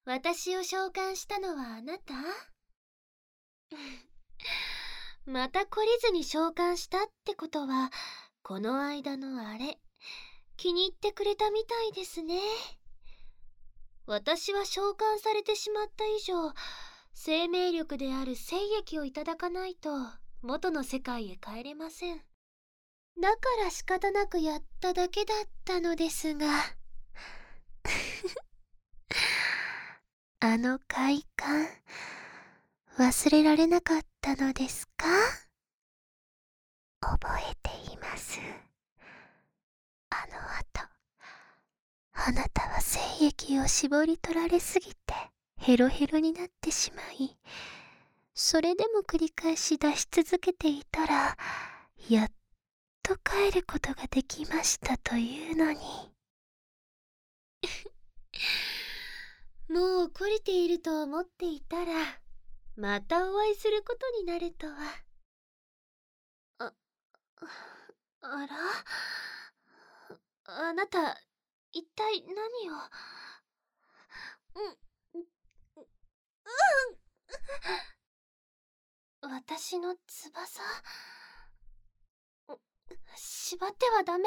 私を召喚したのはあなた？また懲りずに召喚したってことは、この間のあれ、気に入ってくれたみたいですね。私は召喚されてしまった以上、生命力である精液をいただかないと元の世界へ帰れません。だから仕方なくやっただけだったのですがあの快感、忘れられなかったのですか？覚えています。あの後、あなたは精液を絞り取られすぎてヘロヘロになってしまい、それでも繰り返し出し続けていたら、やっと帰ることができましたというのに。もう懲りていると思っていたら、またお会いすることになるとは。あら？あなた、一体何を？私の翼？縛ってはダメ。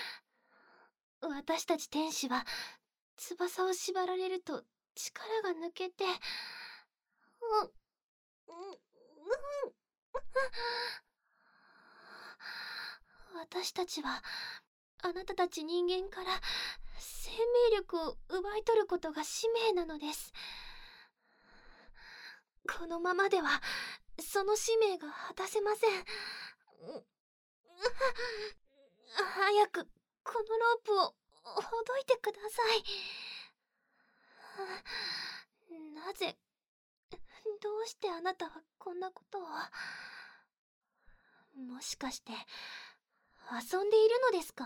私たち天使は翼を縛られると力が抜けて、私たちはあなたたち人間から生命力を奪い取ることが使命なのです。このままではその使命が果たせません。早くこのロープをほどいてください。なぜ、どうしてあなたはこんなことを？もしかして遊んでいるのですか？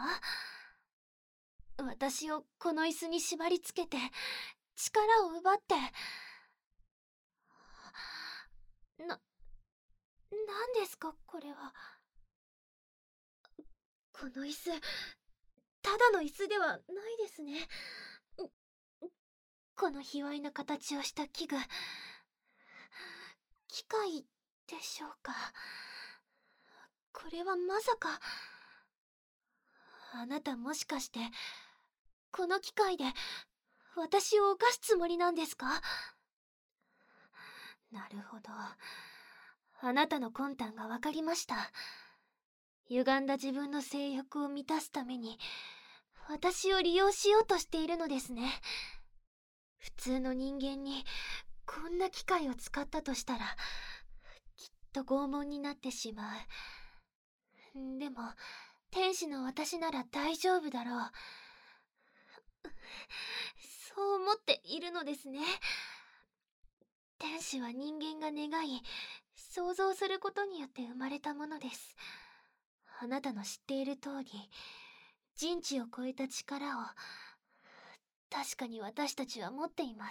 私をこの椅子に縛り付けて力を奪って。なんですかこれは。この椅子、ただの椅子ではないですね。この卑猥な形をした器具、機械でしょうか。これはまさか。あなたもしかしてこの機械で私を犯すつもりなんですか？なるほど、あなたの魂胆が分かりました。歪んだ自分の性欲を満たすために私を利用しようとしているのですね。普通の人間にこんな機械を使ったとしたらきっと拷問になってしまう。でも天使の私なら大丈夫だろう。そう思っているのですね。天使は人間が願い想像することによって生まれたものです。あなたの知っている通り、人知を超えた力を確かに私たちは持っています。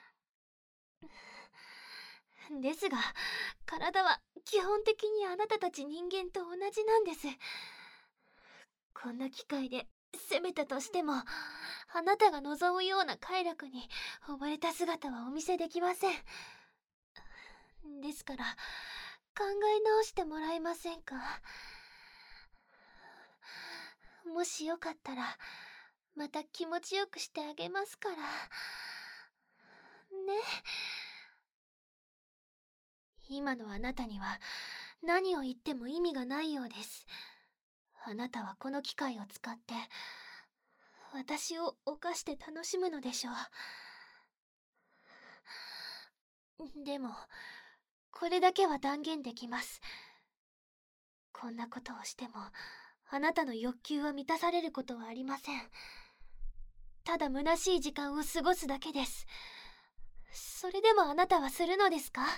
ですが体は基本的にあなたたち人間と同じなんです。こんな機会で攻めたとしても、あなたが望むような快楽に溺れた姿はお見せできません。ですから考え直してもらえませんか？もしよかったらまた気持ちよくしてあげますからね。今のあなたには何を言っても意味がないようです。あなたはこの機械を使って私を犯して楽しむのでしょう。でもこれだけは断言できます。こんなことをしてもあなたの欲求は満たされることはありません。ただ虚しい時間を過ごすだけです。それでもあなたはするのですか？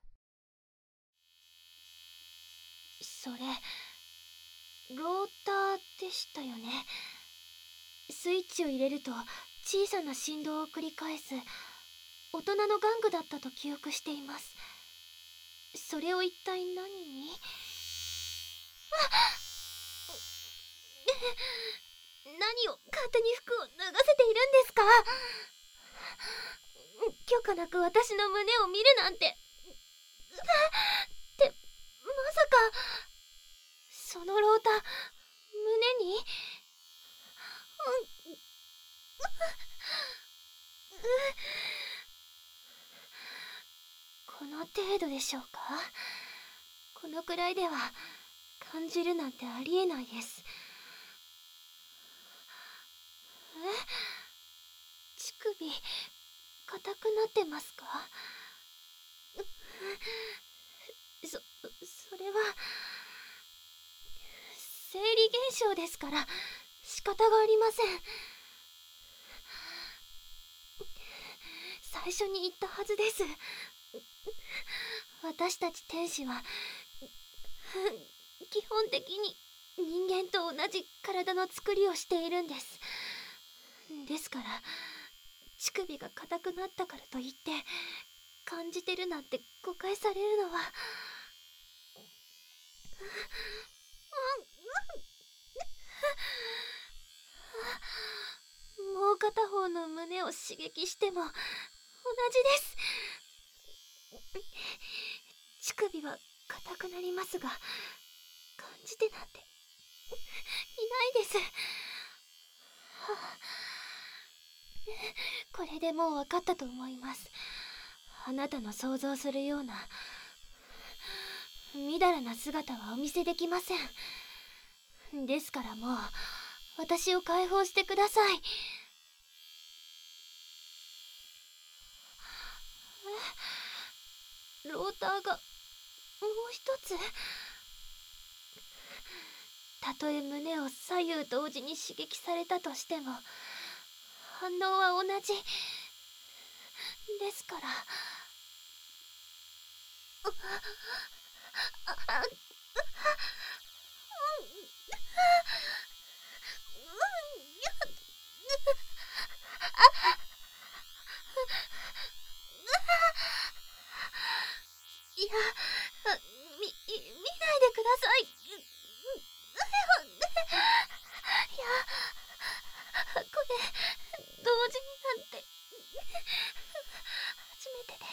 それローターでしたよね。スイッチを入れると小さな振動を繰り返す大人の玩具だったと記憶しています。それを一体何に？何を勝手に服を脱がせているんですか？ 許可なく私の胸を見るなんて。ってまさかそのロータ胸に。この程度でしょうか。このくらいでは感じるなんてありえないです。乳首硬くなってますか？それは生理現象ですから仕方がありません。最初に言ったはずです。私たち天使は基本的に人間と同じ体の作りをしているんです。ですから乳首が硬くなったからといって感じてるなんて誤解されるのは。もう片方の胸を刺激しても同じです。乳首は硬くなりますが感じてなんていないです。これでもう分かったと思います。あなたの想像するようなみだらな姿はお見せできません。ですからもう私を解放してください。ローターがもう一つ。たとえ胸を左右同時に刺激されたとしても反応は同じですから。いや、見ないでください。いや、これ同時になんて初めてで。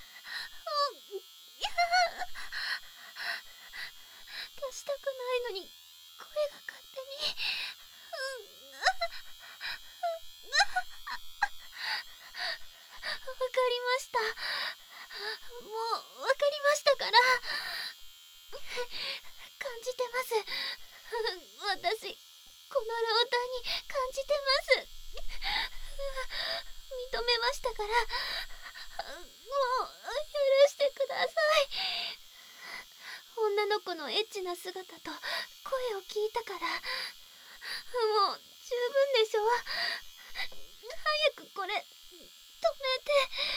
出したくないのに声が勝手に。わかりました。もうわかりましたから。感じてます。私このローターに感じてます。認めましたから、もう許してください。女の子のエッチな姿と声を聞いたから、もう十分でしょ。早くこれ止めて。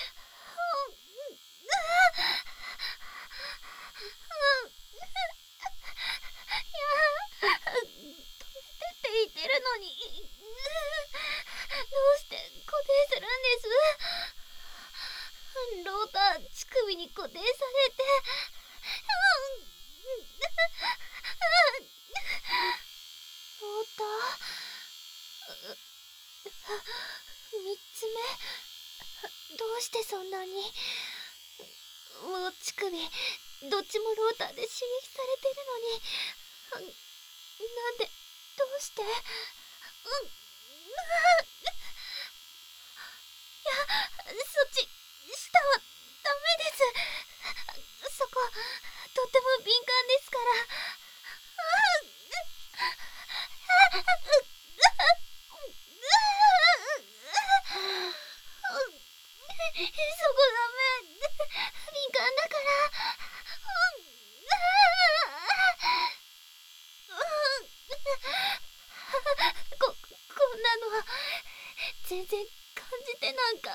止めてって言ってるのにどうして固定するんです。ローター乳首に固定されて。ローター3つ目。どうしてそんなに。もう乳首どっちもローターで刺激されてるのになんでどうして。いや、そっち下はダメです。そことっても敏感ですから。そこダメ。敏感だから。こんなのは全然感じてなんか。も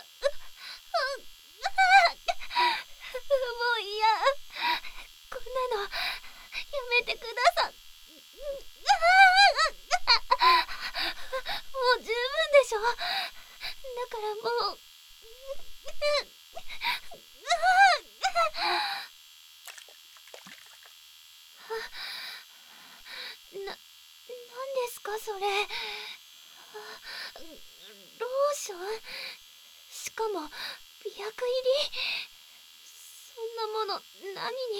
ういや、こんなのやめてください。もう十分でしょ。だからもうなんですかそれ。ローション。しかも病薬入り。そんなもの何に。い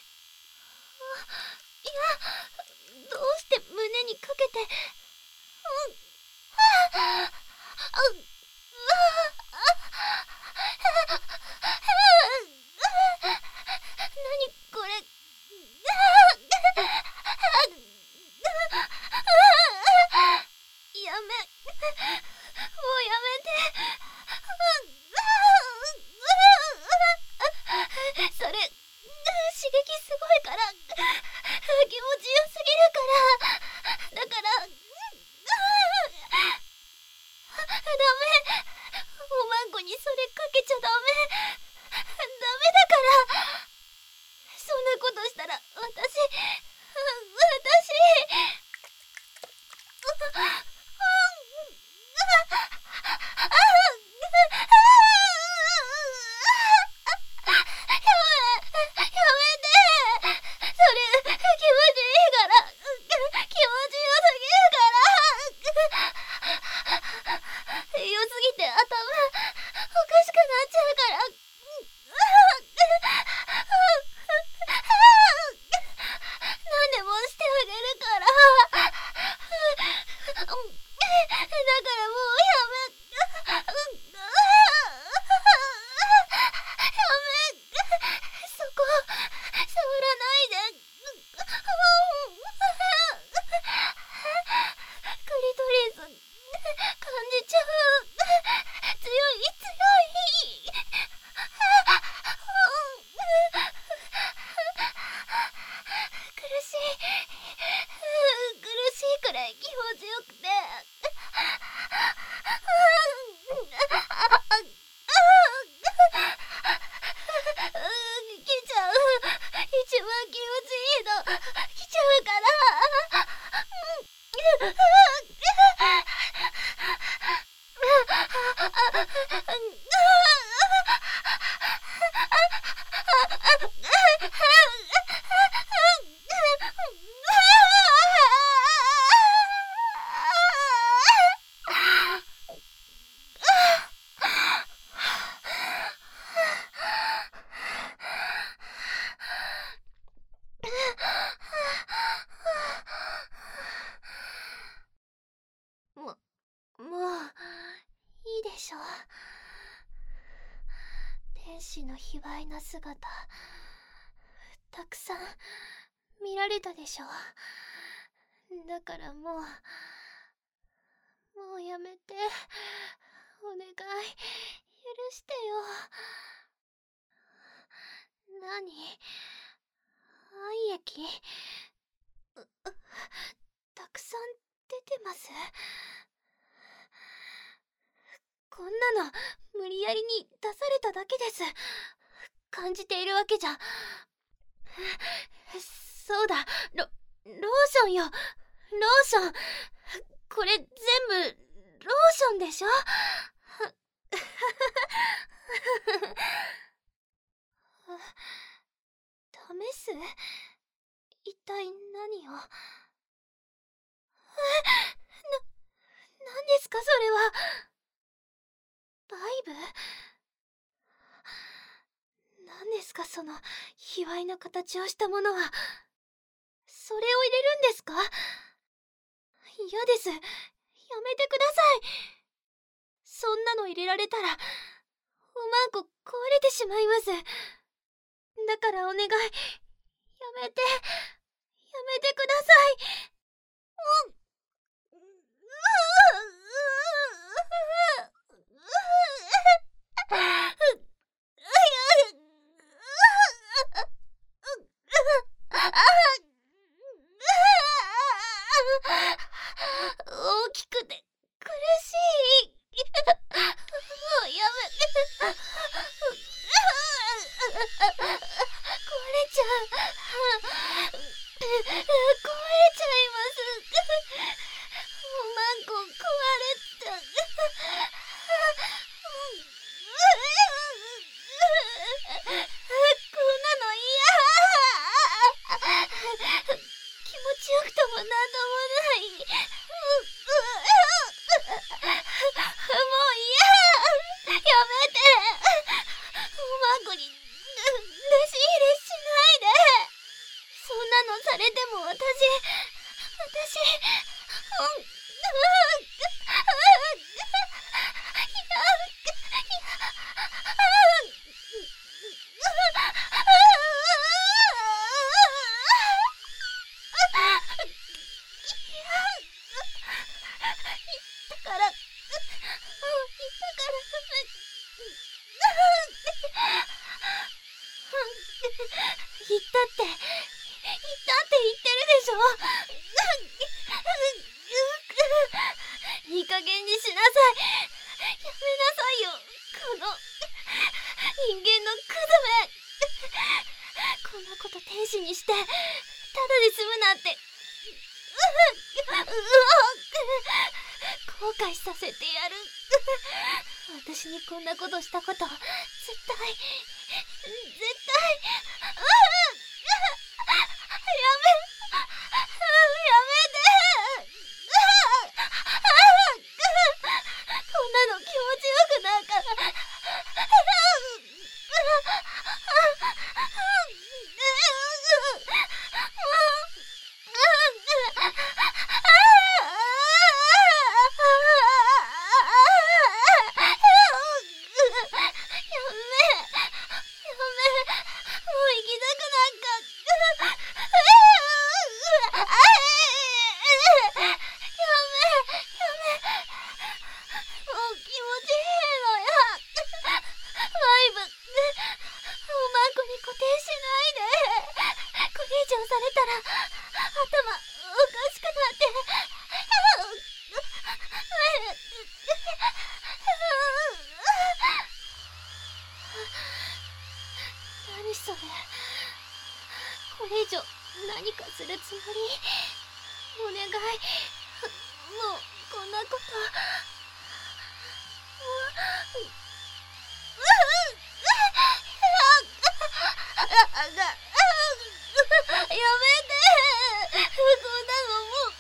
や、どうして胸にかけて。何これ。やめ、もうやめて。それ、刺激すごいから、気持ちよすぎるから、だから、ダメ。おまんこにそれかけちゃダメ。ダメだから。そんなことしたら、私。天使の卑猥な姿、たくさん見られたでしょ。だからもうやめて。お願い、許してよ。何？愛液？たくさん出てます。こんなの無理やりに出されただけです。感じているわけじゃ。そうだ、ローションよ。ローション。これ全部ローションでしょ。試す？一体何を。何ですかそれは。バイブ？何ですかその卑猥な形をしたものは。それを入れるんですか？嫌です。やめてください。そんなの入れられたらおまんこ壊れてしまいます。だからお願い、やめてください。大きくて苦しい。もうやめ。壊れちゃう。壊れちゃいます。おまんこ壊れちゃう。 いい加減にしなさい。やめなさいよ、この人間のクズめ。こんなこと天使にしてただで済むなんて後悔させてやる。私にこんなことしたこと絶対それ。これ以上何かするつもり？お願い。もうこんなこと。やめて。こんなのもう。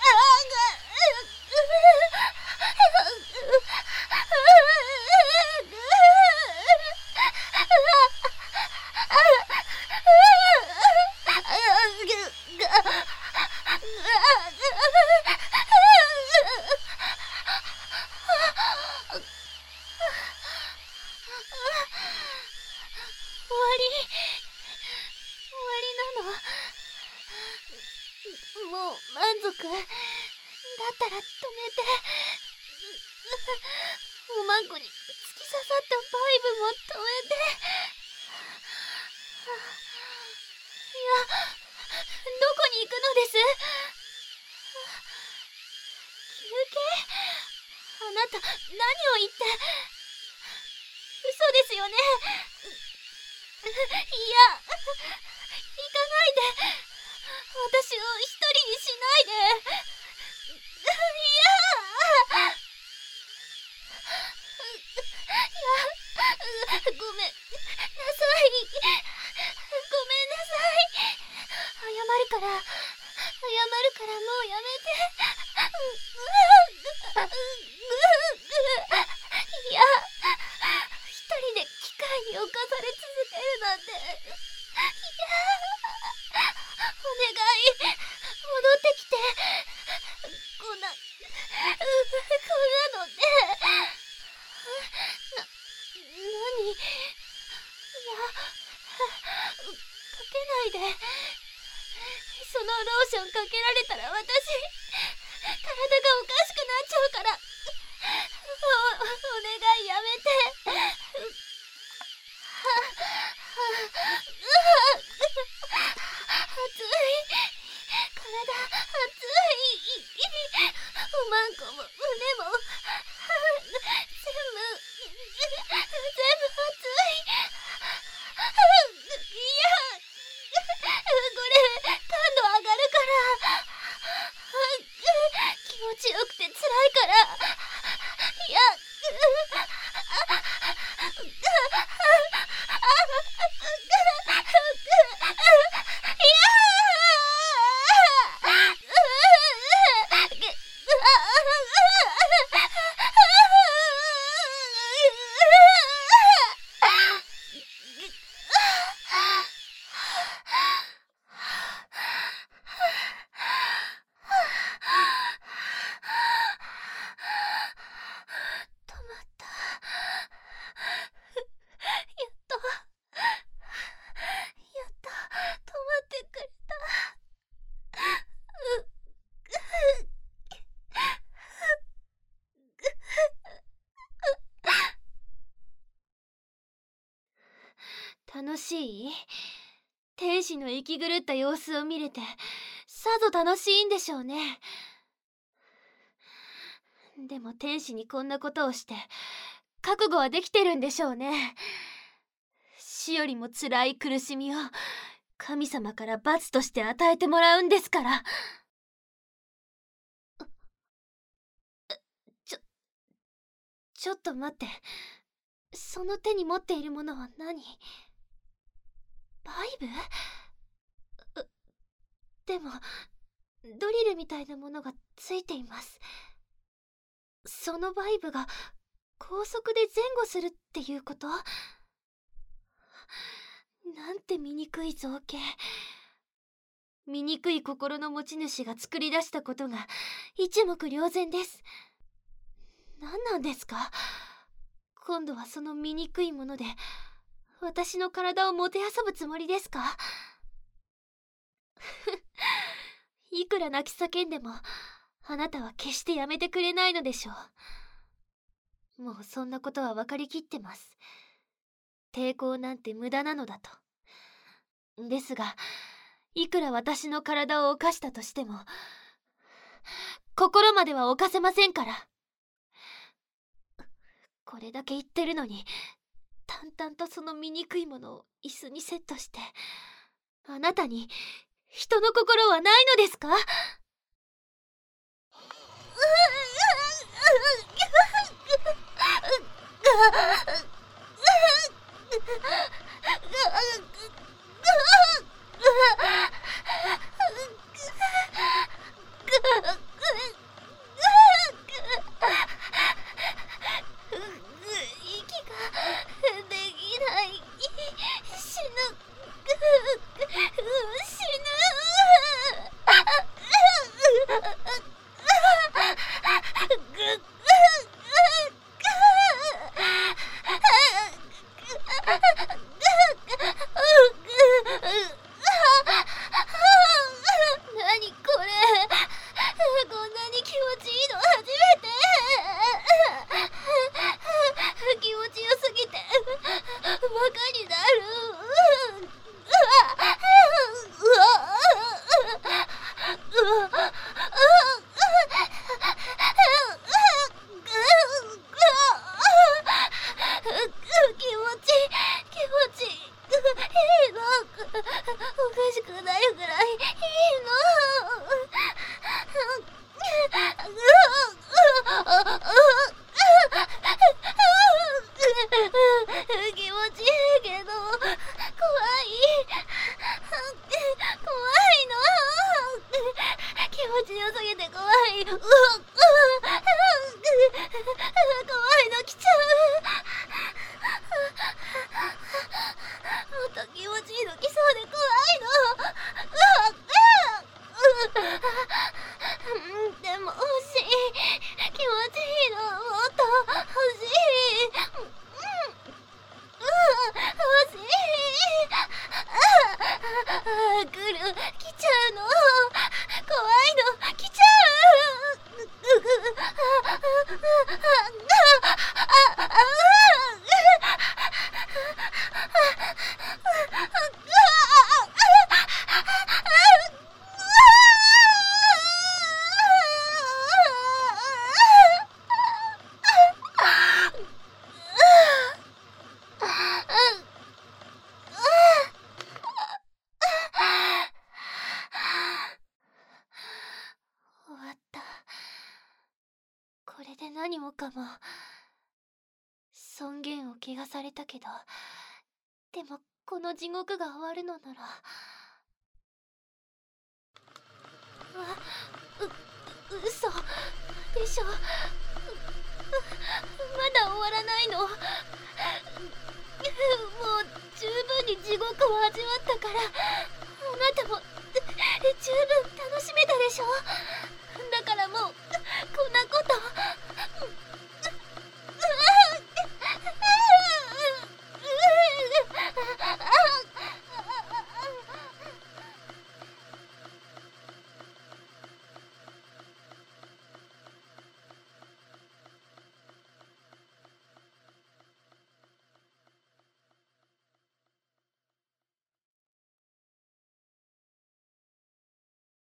もう満足だったら止めて。おまんこに突き刺さったバイブも止めて。いや、どこに行くのです？休憩？あなた何を言って。嘘ですよね。いや、行かないで。私を一人にしないで。ごめんなさい。ごめんなさい。謝るからもうやめて。いや、一人で機械に侵され続けるなんて。お願い、戻ってきて。こんなので。何？いや、かけないで。そのローションかけられたら私、体がおかしくなっちゃうから。お願い、やめて。熱い。体熱い。おまんこも胸も全部熱い。いや、これ感度上がるから。気持ちよくて辛いから。いや、 楽しい？天使の息狂った様子を見れてさぞ楽しいんでしょうね。でも天使にこんなことをして覚悟はできてるんでしょうね。死よりも辛い苦しみを神様から罰として与えてもらうんですから。ちょっと待って。その手に持っているものは何？バイブ？でもドリルみたいなものがついています。そのバイブが高速で前後するっていうこと？なんて醜い造形。醜い心の持ち主が作り出したことが一目瞭然です。何なんですか？今度はその醜いもので私の体をもてあそぶつもりですか？いくら泣き叫んでもあなたは決してやめてくれないのでしょう。もうそんなことは分かりきってます。抵抗なんて無駄なのだと。ですが、いくら私の体を侵したとしても心までは侵せませんから。これだけ言ってるのに淡々とその醜いものを椅子にセットして、あなたに人の心はないのですか？何もかも尊厳を汚されたけど、でもこの地獄が終わるのなら、嘘でしょ。まだ終わらないの。もう十分に地獄を味わったから、あなたも十分楽しめたでしょ。